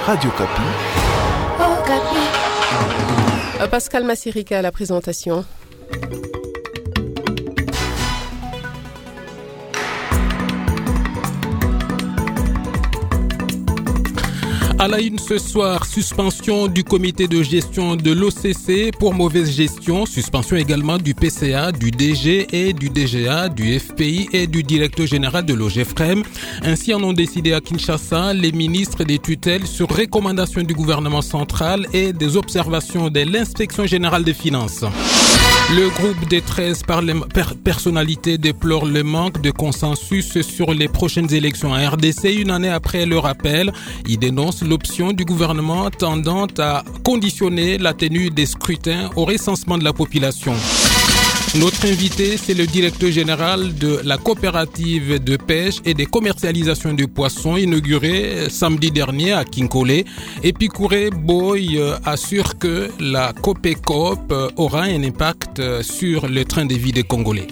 Radio Kapi. Oh, Kapi. Pascal Massirika à la présentation. À la une ce soir, suspension du comité de gestion de l'OCC pour mauvaise gestion, suspension également du PCA, du DG et du DGA, du FPI et du directeur général de l'OGEFREM. Ainsi en ont décidé à Kinshasa les ministres des tutelles sur recommandation du gouvernement central et des observations de l'inspection générale des finances. Le groupe des 13 personnalités déplore le manque de consensus sur les prochaines élections à RDC une année après le rappel. Il dénonce l'option du gouvernement tendant à conditionner la tenue des scrutins au recensement de la population. Notre invité, c'est le directeur général de la coopérative de pêche et de commercialisation du poisson inaugurée samedi dernier à Kinkole. Epikouré Boy assure que la COPECOP aura un impact sur le train de vie des Congolais.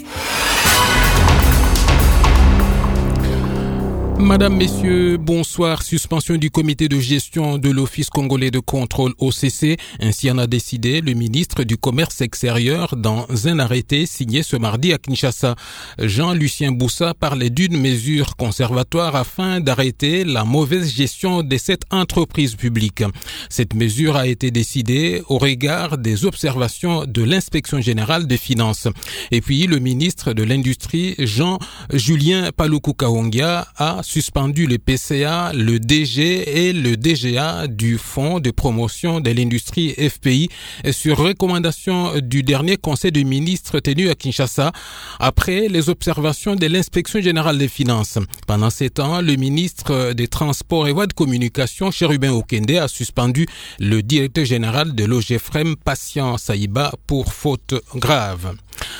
Madame, Messieurs, bonsoir. Suspension du comité de gestion de l'Office congolais de contrôle OCC. Ainsi en a décidé le ministre du Commerce extérieur dans un arrêté signé ce mardi à Kinshasa. Jean-Lucien Boussa parlait d'une mesure conservatoire afin d'arrêter la mauvaise gestion de cette entreprise publique. Cette mesure a été décidée au regard des observations de l'inspection générale des finances. Et puis le ministre de l'Industrie, Jean-Julien Paluku Kahongia, a suspendu le PCA, le DG et le DGA du Fonds de promotion de l'industrie FPI sur recommandation du dernier conseil des ministres tenu à Kinshasa après les observations de l'inspection générale des finances. Pendant ces temps, le ministre des Transports et Voies de Communication, Chérubin Okende, a suspendu le directeur général de l'OGEFREM, Patient Saïba, pour faute grave.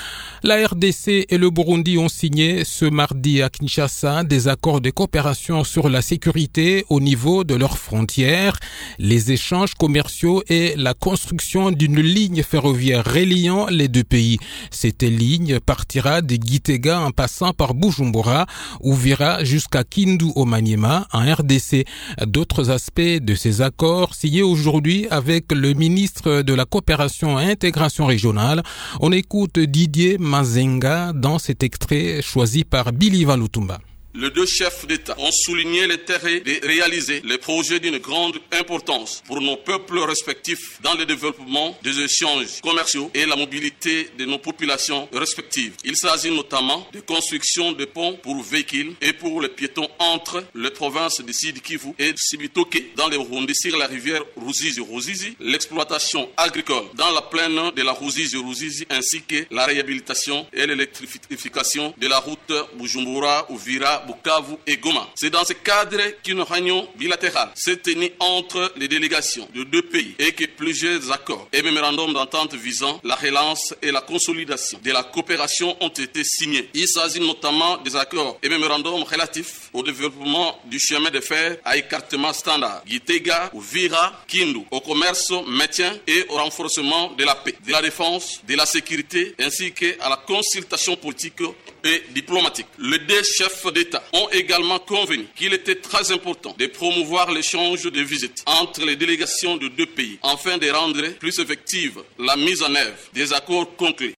La RDC et le Burundi ont signé ce mardi à Kinshasa des accords de coopération sur la sécurité au niveau de leurs frontières, les échanges commerciaux et la construction d'une ligne ferroviaire reliant les deux pays. Cette ligne partira de Gitega en passant par Bujumbura ou ira jusqu'à Kindu au Maniema en RDC. D'autres aspects de ces accords signés aujourd'hui avec le ministre de la coopération et intégration régionale. On écoute Didier Mazenga dans cet extrait choisi par Billy Valutumba. Les deux chefs d'État ont souligné l'intérêt de réaliser les projets d'une grande importance pour nos peuples respectifs dans le développement des échanges commerciaux et la mobilité de nos populations respectives. Il s'agit notamment de construction de ponts pour véhicules et pour les piétons entre les provinces de Sud Kivu et de Sibitoke dans les Burundi sur la rivière Ruzizi, l'exploitation agricole dans la plaine de la Ruzizi ainsi que la réhabilitation et l'électrification de la route Bujumbura-Uvira Bukavu et Goma. C'est dans ce cadre qu'une réunion bilatérale s'est tenue entre les délégations de deux pays et que plusieurs accords et mémorandums d'entente visant la relance et la consolidation de la coopération ont été signés. Il s'agit notamment des accords et mémorandums relatifs au développement du chemin de fer à écartement standard, Gitega, Uvira, Kindu, au commerce, maintien et au renforcement de la paix, de la défense, de la sécurité ainsi qu'à la consultation politique et diplomatique. Les deux chefs d'État ont également convenu qu'il était très important de promouvoir l'échange de visites entre les délégations de deux pays afin de rendre plus effective la mise en œuvre des accords conclus.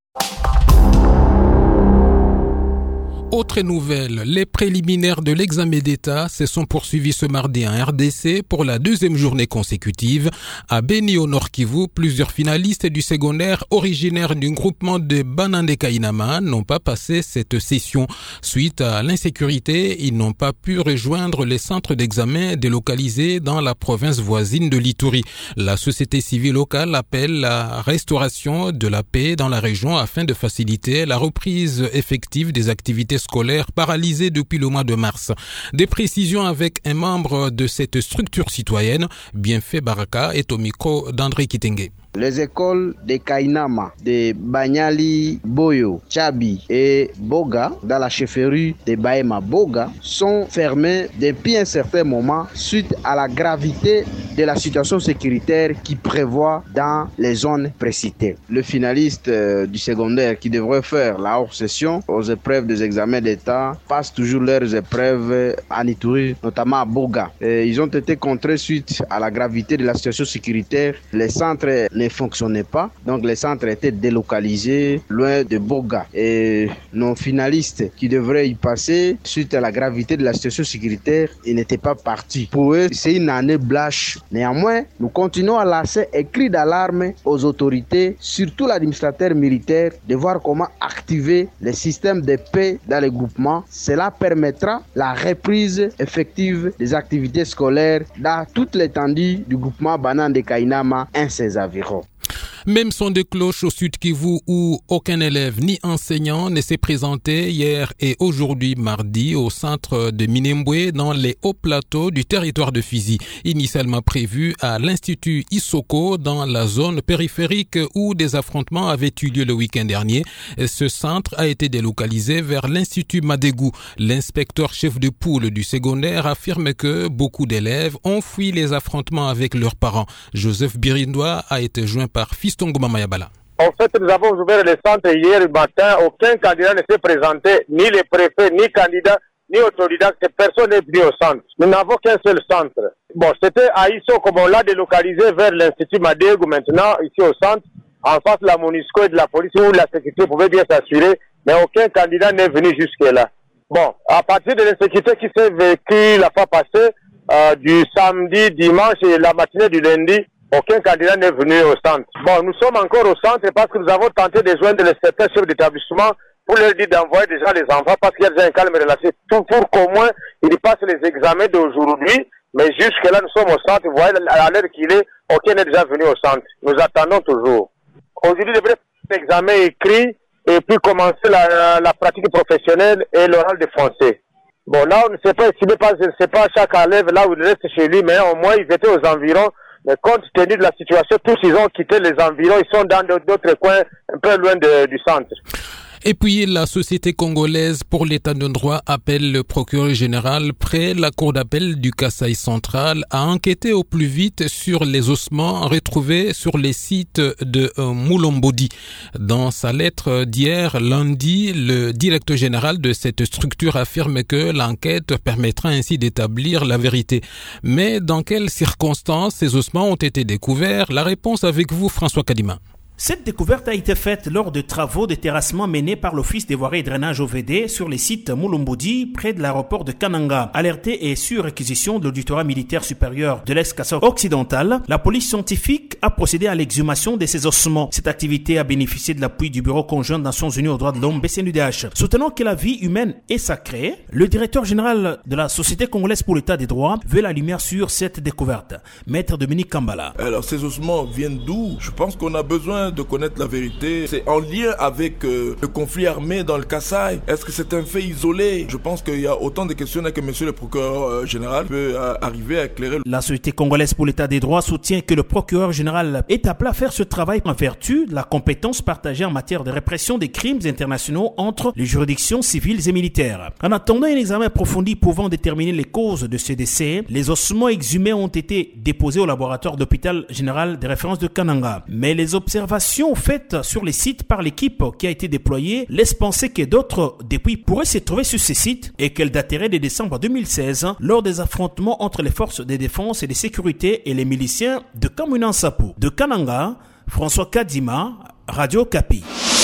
Autre nouvelle, les préliminaires de l'examen d'État se sont poursuivis ce mardi en RDC pour la deuxième journée consécutive. À Beni au Nord Kivu, plusieurs finalistes du secondaire originaires du groupement de Banande Kainama n'ont pas passé cette session. Suite à l'insécurité, ils n'ont pas pu rejoindre les centres d'examen délocalisés dans la province voisine de l'Ituri. La société civile locale appelle la restauration de la paix dans la région afin de faciliter la reprise effective des activités scolaires paralysées depuis le mois de mars. Des précisions avec un membre de cette structure citoyenne, Bienfait Baraka, est au micro d'André Kitenge. Les écoles de Kainama, de Banyali, Boyo, Tchabi et Boga, dans la chefferie de Baema Boga, sont fermées depuis un certain moment suite à la gravité de la situation sécuritaire qui prévoit dans les zones précitées. Le finaliste du secondaire qui devrait faire la hors-session aux épreuves des examens d'État passent toujours leurs épreuves à Ituri, notamment à Boga. Ils ont été contraints suite à la gravité de la situation sécuritaire. Les centres ne fonctionnaient pas, donc les centres étaient délocalisés loin de Boga. Et nos finalistes qui devraient y passer, suite à la gravité de la situation sécuritaire, ils n'étaient pas partis. Pour eux, c'est une année blanche. Néanmoins, nous continuons à lancer un cri d'alarme aux autorités, surtout l'administrateur militaire, de voir comment activer les systèmes de paix dans les groupements. Cela permettra la reprise effective des activités scolaires dans toute l'étendue du groupement Banan de Kainama et ses environs. Même son de cloche au Sud Kivu où aucun élève ni enseignant ne s'est présenté hier et aujourd'hui mardi au centre de Minembwe dans les hauts plateaux du territoire de Fizi, initialement prévu à l'Institut Isoko dans la zone périphérique où des affrontements avaient eu lieu le week-end dernier. Ce centre a été délocalisé vers l'Institut Madégou. L'inspecteur chef de poule du secondaire affirme que beaucoup d'élèves ont fui les affrontements avec leurs parents. Joseph Birindoa a été joint par Fiston Gomamayabala. En fait, nous avons ouvert le centre hier matin. Aucun candidat ne s'est présenté, ni les préfets, ni candidats, ni autodidactes. Personne n'est venu au centre. Nous n'avons qu'un seul centre. Bon, c'était à Isso, comme on l'a délocalisé vers l'Institut Madégou maintenant, ici au centre, en face de la MONUSCO et de la police, où la sécurité pouvait bien s'assurer, mais aucun candidat n'est venu jusque-là. Bon, à partir de l'insécurité qui s'est vécue la fois passée, du samedi, dimanche et la matinée du lundi, aucun candidat n'est venu au centre. Bon, nous sommes encore au centre parce que nous avons tenté de joindre certains chefs d'établissement pour leur dire d'envoyer déjà les enfants parce qu'il y a déjà un calme relatif. Tout pour qu'au moins ils passent les examens d'aujourd'hui. Mais jusque-là, nous sommes au centre. Vous voyez, à l'heure qu'il est, aucun n'est déjà venu au centre. Nous attendons toujours. Aujourd'hui, il devrait faire l'examen écrit et puis commencer la pratique professionnelle et l'oral de français. Bon, là, on ne sait pas estimer, je ne sais pas chaque élève là où il reste chez lui, mais au moins ils étaient aux environs. Mais compte tenu de la situation, tous ils ont quitté les environs, ils sont dans d'autres coins un peu loin du centre. Et puis, la Société congolaise pour l'état de droit appelle le procureur général près la cour d'appel du Kasaï central à enquêter au plus vite sur les ossements retrouvés sur les sites de Moulombodi. Dans sa lettre d'hier, lundi, le directeur général de cette structure affirme que l'enquête permettra ainsi d'établir la vérité. Mais dans quelles circonstances ces ossements ont été découverts? La réponse avec vous, François Kadima. Cette découverte a été faite lors de travaux de terrassement menés par l'Office des voiries et drainage OVD sur les sites Moulombodi, près de l'aéroport de Kananga. Alerté et sur réquisition de l'auditorat militaire supérieur de l'ex-Kassai occidental, la police scientifique a procédé à l'exhumation de ces ossements. Cette activité a bénéficié de l'appui du Bureau conjoint des Nations Unies aux droits de l'homme, BCNUDH. Soutenant que la vie humaine est sacrée, le directeur général de la Société congolaise pour l'état des droits veut la lumière sur cette découverte. Maître Dominique Kambala. Alors, ces ossements viennent d'où? Je pense qu'on a besoin de connaître la vérité. C'est en lien avec le conflit armé dans le Kassai. Est-ce que c'est un fait isolé? Je pense qu'il y a autant de questions que monsieur le procureur général peut arriver à éclairer. La Société congolaise pour l'état des droits soutient que le procureur général est appelé à faire ce travail en vertu de la compétence partagée en matière de répression des crimes internationaux entre les juridictions civiles et militaires. En attendant un examen approfondi pouvant déterminer les causes de ces décès, les ossements exhumés ont été déposés au laboratoire d'hôpital général de référence de Kananga. Mais les observations faites sur les sites par l'équipe qui a été déployée laissent penser que d'autres dépouilles pourraient se trouver sur ces sites et qu'elles dateraient de décembre 2016 lors des affrontements entre les forces de défense et de sécurité et les miliciens de Kamuna Nsapu. De Kananga, François Kadima, Radio Kapi.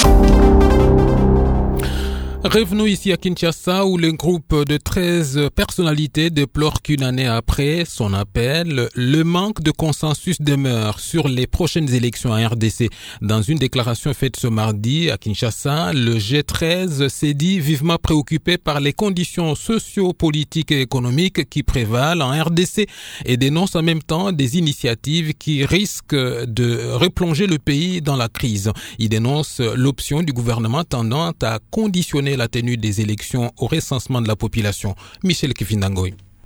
Revenons ici à Kinshasa où le groupe de 13 personnalités déplore qu'une année après son appel, le manque de consensus demeure sur les prochaines élections en RDC. Dans une déclaration faite ce mardi à Kinshasa, le G13 s'est dit vivement préoccupé par les conditions socio-politiques et économiques qui prévalent en RDC et dénonce en même temps des initiatives qui risquent de replonger le pays dans la crise. Il dénonce l'option du gouvernement tendant à conditionner la tenue des élections au recensement de la population. Michel Kifindangoy.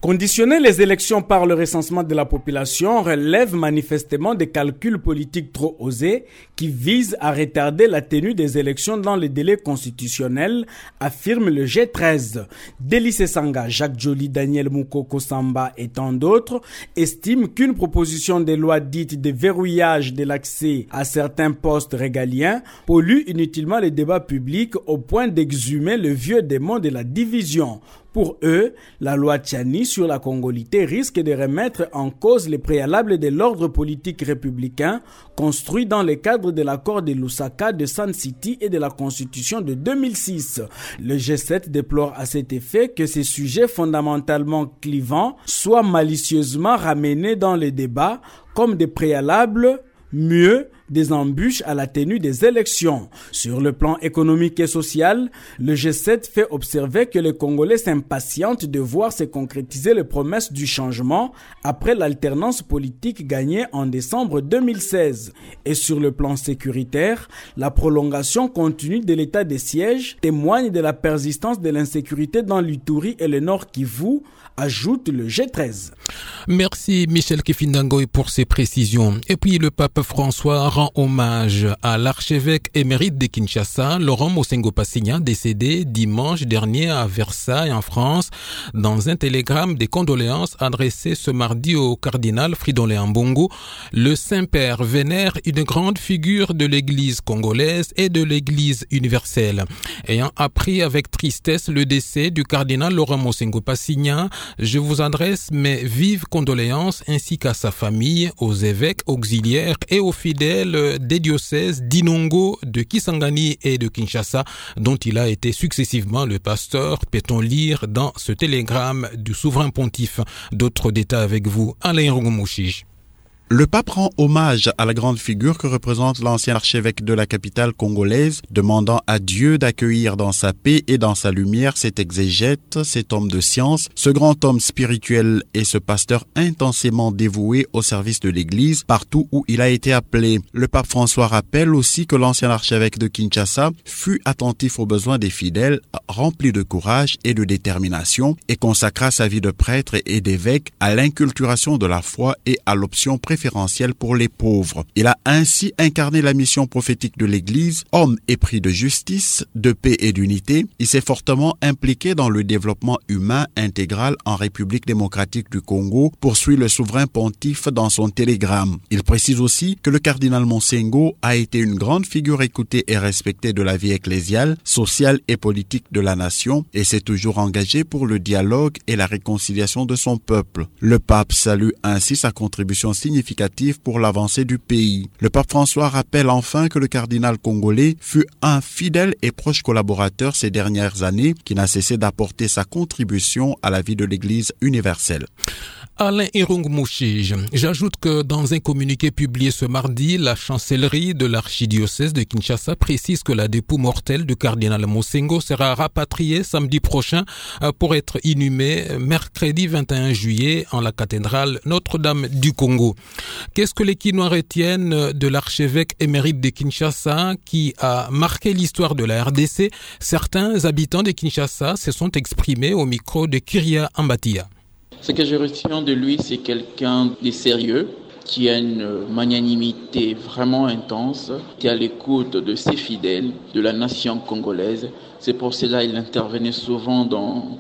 Conditionner les élections par le recensement de la population relève manifestement des calculs politiques trop osés qui visent à retarder la tenue des élections dans les délais constitutionnels, affirme le G13. Délice Sanga, Jacques Joly, Daniel Moukoko Samba et tant d'autres estiment qu'une proposition de loi dite de verrouillage de l'accès à certains postes régaliens pollue inutilement les débats publics au point d'exhumer le vieux démon de la division. Pour eux, la loi Tchani sur la congolité risque de remettre en cause les préalables de l'ordre politique républicain construit dans le cadre de l'accord de Lusaka, de Sun City et de la Constitution de 2006. Le G7 déplore à cet effet que ces sujets fondamentalement clivants soient malicieusement ramenés dans les débats comme des préalables, mieux, des embûches à la tenue des élections. Sur le plan économique et social, le G7 fait observer que les Congolais s'impatientent de voir se concrétiser les promesses du changement après l'alternance politique gagnée en décembre 2016. Et sur le plan sécuritaire, la prolongation continue de l'état de siège témoigne de la persistance de l'insécurité dans l'Ituri et le Nord Kivu, ajoute le G13. Merci Michel Kifindangoy pour ces précisions. Et puis le pape François rend hommage à l'archevêque émérite de Kinshasa, Laurent Mosengo Passigna, décédé dimanche dernier à Versailles en France. Dans un télégramme de condoléances adressé ce mardi au cardinal Fridolin Ambongo, le Saint-Père vénère une grande figure de l'église congolaise et de l'église universelle. Ayant appris avec tristesse le décès du cardinal Laurent Mosengo Passigna, je vous adresse mes vives condoléances ainsi qu'à sa famille, aux évêques auxiliaires et aux fidèles des diocèses d'Inongo, de Kisangani et de Kinshasa, dont il a été successivement le pasteur, peut-on lire dans ce télégramme du souverain pontife. D'autres détails avec vous, Alain Rongomouchige. Le pape rend hommage à la grande figure que représente l'ancien archevêque de la capitale congolaise, demandant à Dieu d'accueillir dans sa paix et dans sa lumière cet exégète, cet homme de science, ce grand homme spirituel et ce pasteur intensément dévoué au service de l'Église partout où il a été appelé. Le pape François rappelle aussi que l'ancien archevêque de Kinshasa fut attentif aux besoins des fidèles, rempli de courage et de détermination, et consacra sa vie de prêtre et d'évêque à l'inculturation de la foi et à l'option préférentielle pour les pauvres. Il a ainsi incarné la mission prophétique de l'Église, homme épris de justice, de paix et d'unité. Il s'est fortement impliqué dans le développement humain intégral en République démocratique du Congo, poursuit le souverain pontife dans son télégramme. Il précise aussi que le cardinal Mosengo a été une grande figure écoutée et respectée de la vie ecclésiale, sociale et politique de la nation et s'est toujours engagé pour le dialogue et la réconciliation de son peuple. Le pape salue ainsi sa contribution significative pour l'avancée du pays. Le pape François rappelle enfin que le cardinal congolais fut un fidèle et proche collaborateur ces dernières années qui n'a cessé d'apporter sa contribution à la vie de l'Église universelle. Alain Irung-Mouchige. J'ajoute que dans un communiqué publié ce mardi, la chancellerie de l'archidiocèse de Kinshasa précise que la dépouille mortelle du cardinal Mosengo sera rapatriée samedi prochain pour être inhumée mercredi 21 juillet en la cathédrale Notre-Dame du Congo. Qu'est-ce que les Kinois retiennent de l'archevêque émérite de Kinshasa qui a marqué l'histoire de la RDC? Certains habitants de Kinshasa se sont exprimés au micro de Kyria Ambatia. Ce que je retiens de lui, c'est quelqu'un de sérieux, qui a une magnanimité vraiment intense, qui est à l'écoute de ses fidèles, de la nation congolaise. C'est pour cela qu'il intervenait souvent dans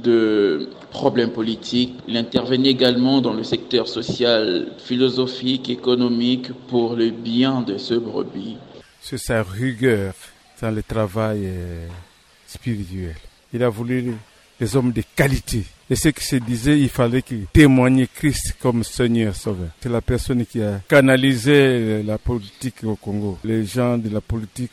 de problèmes politiques. Il intervenait également dans le secteur social, philosophique, économique, pour le bien de ce brebis. C'est sa rigueur dans le travail spirituel. Il a voulu des hommes de qualité. Et ce qui se disait, il fallait qu'il témoigne Christ comme Seigneur Sauveur. C'est la personne qui a canalisé la politique au Congo. Les gens de la politique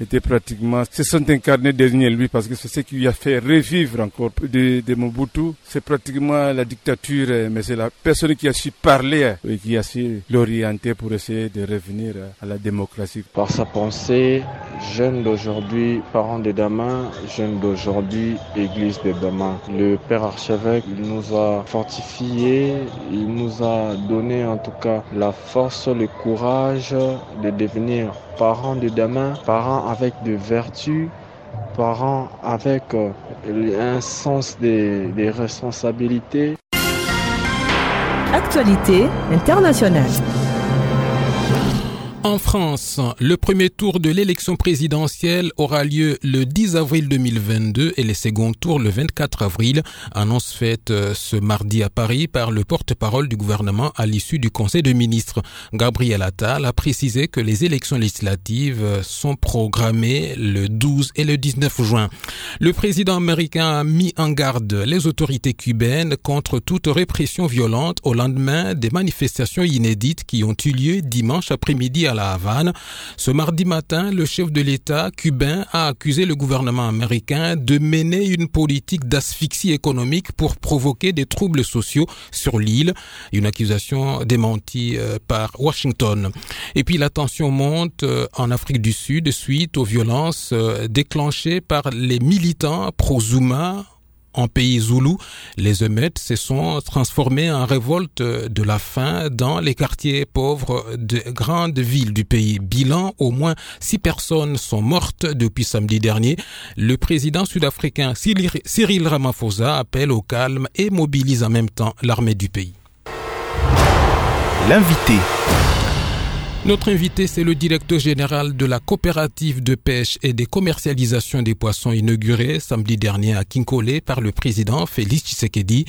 se sont incarnés derrière lui parce que c'est ce qui lui a fait revivre encore de Mobutu. C'est pratiquement la dictature, mais c'est la personne qui a su parler et qui a su l'orienter pour essayer de revenir à la démocratie. Par sa pensée, jeunes d'aujourd'hui, parents de demain, jeunes d'aujourd'hui, église de demain. Le père archevêque, il nous a fortifiés, il nous a donné en tout cas la force, le courage de devenir parents de demain, parents avec de vertus, parents avec un sens des responsabilités. Actualité internationale. En France, le premier tour de l'élection présidentielle aura lieu le 10 avril 2022 et le second tour le 24 avril, annonce faite ce mardi à Paris par le porte-parole du gouvernement à l'issue du Conseil de ministres. Gabriel Attal a précisé que les élections législatives sont programmées le 12 et le 19 juin. Le président américain a mis en garde les autorités cubaines contre toute répression violente au lendemain des manifestations inédites qui ont eu lieu dimanche après-midi à La Havane. Ce mardi matin, le chef de l'État cubain a accusé le gouvernement américain de mener une politique d'asphyxie économique pour provoquer des troubles sociaux sur l'île. Une accusation démentie par Washington. Et puis la tension monte en Afrique du Sud suite aux violences déclenchées par les militants pro-Zuma en pays zoulou. Les émeutes se sont transformées en révolte de la faim dans les quartiers pauvres de grandes villes du pays. Bilan, au moins 6 personnes sont mortes depuis samedi dernier. Le président sud-africain Cyril Ramaphosa appelle au calme et mobilise en même temps l'armée du pays. L'invité. Notre invité, c'est le directeur général de la coopérative de pêche et de commercialisation des poissons inaugurée samedi dernier à Kinkole par le président Félix Tshisekedi.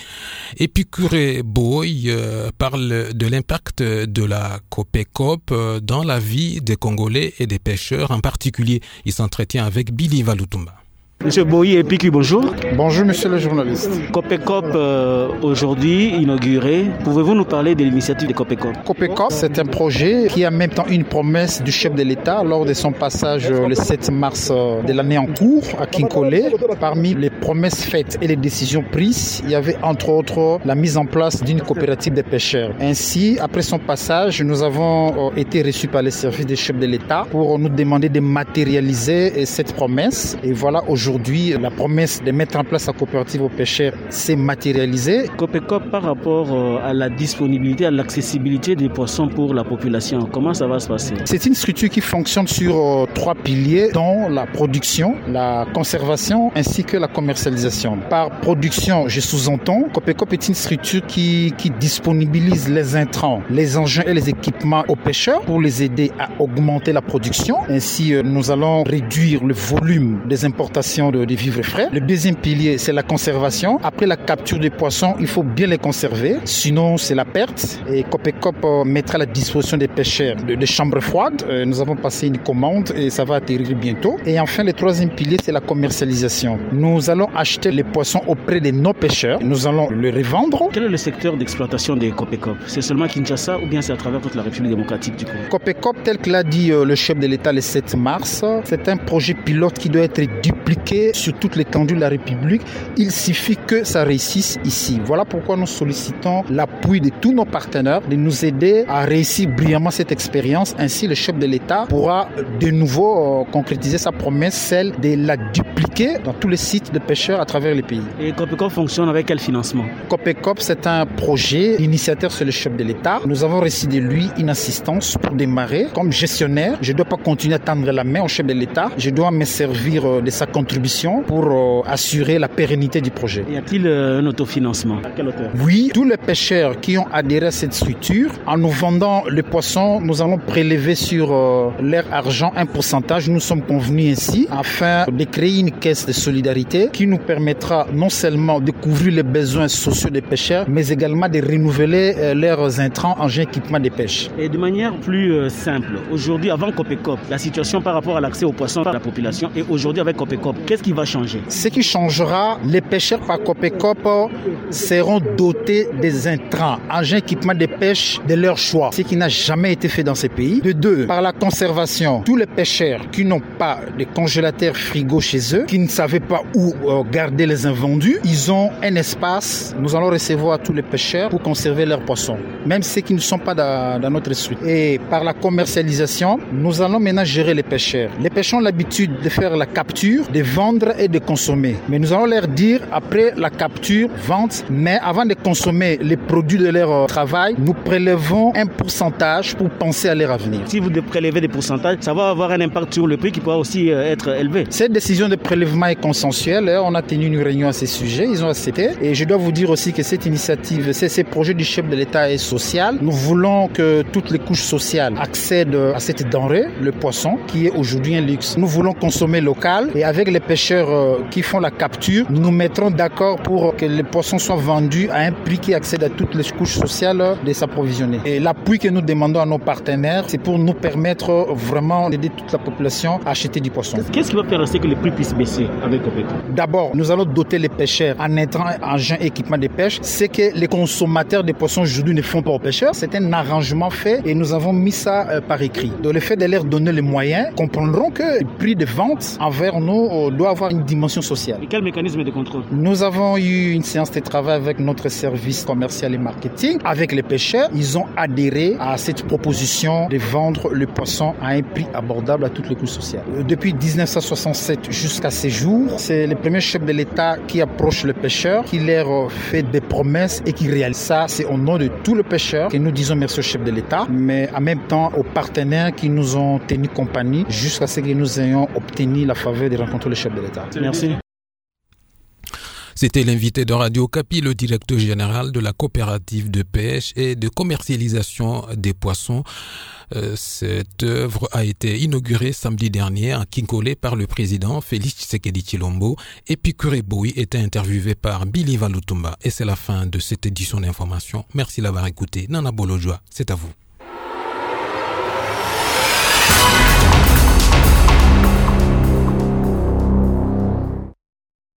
Epicuré Boy parle de l'impact de la COPECOP dans la vie des Congolais et des pêcheurs en particulier. Il s'entretient avec Billy Valutumba. Monsieur Boyi Epicu, bonjour. Bonjour, monsieur le journaliste. COPECOP aujourd'hui inauguré. Pouvez-vous nous parler de l'initiative de COPECOP? COPECOP, c'est un projet qui est en même temps une promesse du chef de l'État lors de son passage le 7 mars de l'année en cours à Kinkole. Parmi les promesses faites et les décisions prises, il y avait entre autres la mise en place d'une coopérative de pêcheurs. Ainsi, après son passage, nous avons été reçus par les services des chefs de l'État pour nous demander de matérialiser cette promesse. Et voilà, aujourd'hui, la promesse de mettre en place la coopérative aux pêcheurs s'est matérialisée. COPECOP, par rapport à la disponibilité, à l'accessibilité des poissons pour la population, comment ça va se passer? C'est une structure qui fonctionne sur 3 piliers, dont la production, la conservation ainsi que la commercialisation. Par production, je sous-entends, COPECOP est une structure qui disponibilise les intrants, les engins et les équipements aux pêcheurs pour les aider à augmenter la production. Ainsi, nous allons réduire le volume des importations de vivres frais. Le deuxième pilier, c'est la conservation. Après la capture des poissons, il faut bien les conserver, sinon c'est la perte. Et COPECOP mettra à la disposition des pêcheurs des chambres froides. Nous avons passé une commande et ça va atterrir bientôt. Et enfin, le troisième pilier, c'est la commercialisation. Nous allons acheter les poissons auprès de nos pêcheurs. Nous allons les revendre. Quel est le secteur d'exploitation des COPECOP? C'est seulement Kinshasa ou bien c'est à travers toute la République démocratique du Congo? COPECOP, tel que l'a dit le chef de l'État le 7 mars, c'est un projet pilote qui doit être dupliqué sur toute l'étendue de la République. Il suffit que ça réussisse ici. Voilà pourquoi nous sollicitons l'appui de tous nos partenaires de nous aider à réussir brillamment cette expérience. Ainsi, le chef de l'État pourra de nouveau concrétiser sa promesse, celle de la dupliquer dans tous les sites de pêcheurs à travers les pays. Et COPECOP fonctionne avec quel financement? COPECOP, c'est un projet. L'initiateur, c'est le chef de l'État. Nous avons reçu de lui une assistance pour démarrer. Comme gestionnaire, je ne dois pas continuer à tendre la main au chef de l'État. Je dois me servir de sa contribution pour assurer la pérennité du projet. Y a-t-il un autofinancement? À quelle hauteur? Oui, tous les pêcheurs qui ont adhéré à cette structure, en nous vendant les poissons, nous allons prélever sur leur argent un pourcentage. Nous sommes convenus ainsi afin de créer une caisse de solidarité qui nous permettra non seulement de couvrir les besoins sociaux des pêcheurs, mais également de renouveler leurs intrants, engins, équipements de pêche. Et de manière plus simple, aujourd'hui, avant COPECOP, la situation par rapport à l'accès aux poissons par la population et aujourd'hui avec COPECOP, qu'est-ce qui va changer? Ce qui changera, les pêcheurs par COPECOP seront dotés des intrants, engins, équipements de pêche de leur choix, ce qui n'a jamais été fait dans ces pays. De deux, par la conservation, tous les pêcheurs qui n'ont pas de congélateur frigo chez eux, qui ne savaient pas où garder les invendus, ils ont un espace. Nous allons recevoir tous les pêcheurs pour conserver leurs poissons, même ceux qui ne sont pas dans notre structure. Et par la commercialisation, nous allons maintenant gérer les pêcheurs. Les pêcheurs ont l'habitude de faire la capture, de vendre et de consommer. Mais nous allons leur dire, après la capture, vente, mais avant de consommer les produits de leur travail, nous prélevons un pourcentage pour penser à leur avenir. Si vous prélevez des pourcentages, ça va avoir un impact sur le prix qui pourra aussi être élevé. Cette décision de prélever prélèvement est consensuel. On a tenu une réunion à ce sujet. Ils ont accepté. Et je dois vous dire aussi que cette initiative, ces projets du chef de l'État est social. Nous voulons que toutes les couches sociales accèdent à cette denrée, le poisson, qui est aujourd'hui un luxe. Nous voulons consommer local et avec les pêcheurs qui font la capture, nous nous mettrons d'accord pour que les poissons soient vendus à un prix qui accède à toutes les couches sociales de s'approvisionner. Et l'appui que nous demandons à nos partenaires, c'est pour nous permettre vraiment d'aider toute la population à acheter du poisson. Qu'est-ce qui va faire que les prix puissent baisser avec Copeco? D'abord, nous allons doter les pêcheurs en intrants, engins, équipements de pêche. C'est que les consommateurs de poissons aujourd'hui ne font pas aux pêcheurs. C'est un arrangement fait et nous avons mis ça par écrit. Donc le fait de leur donner les moyens, comprendront que le prix de vente envers nous doit avoir une dimension sociale. Et quel mécanisme de contrôle? Nous avons eu une séance de travail avec notre service commercial et marketing, avec les pêcheurs. Ils ont adhéré à cette proposition de vendre le poisson à un prix abordable à toutes les couches sociales. Depuis 1967 jusqu'à ces jours, c'est le premier chef de l'État qui approche le pêcheur, qui leur fait des promesses et qui réalise ça. C'est au nom de tous les pêcheurs que nous disons merci au chef de l'État, mais en même temps aux partenaires qui nous ont tenu compagnie jusqu'à ce que nous ayons obtenu la faveur de rencontrer le chef de l'État. Merci. C'était l'invité de Radio Okapi, le directeur général de la coopérative de pêche et de commercialisation des poissons. Cette œuvre a été inaugurée samedi dernier à Kinkole par le président Félix Tshisekedi Tshilombo et Pikure Boui était interviewé par Billy Valutumba. Et c'est la fin de cette édition d'information. Merci d'avoir écouté. Nana Bolojwa, c'est à vous.